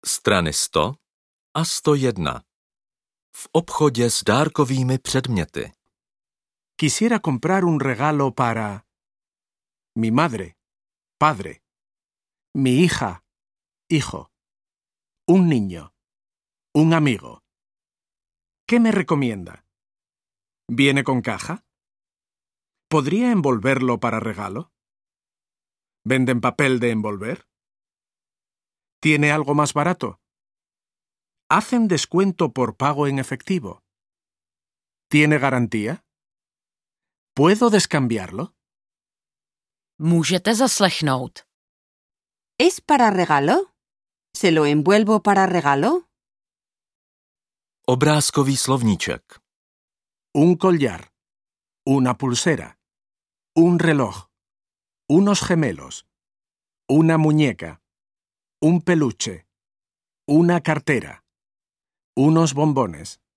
Strany 100 a 101. V obchodě s dárkovými předměty. Quisiera comprar un regalo para mi madre, padre, mi hija, hijo, un niño, un amigo. ¿Qué me recomienda? ¿Viene con caja? ¿Podría envolverlo para regalo? ¿Venden papel de envolver? ¿Tiene algo más barato? ¿Hacen descuento por pago en efectivo? ¿Tiene garantía? ¿Puedo descambiarlo? Můžete zaslechnout. ¿Es para regalo? ¿Se lo envuelvo para regalo? Obrázkový slovníček. Un collar, una pulsera, un reloj, unos gemelos, una muñeca, un peluche, una cartera, unos bombones.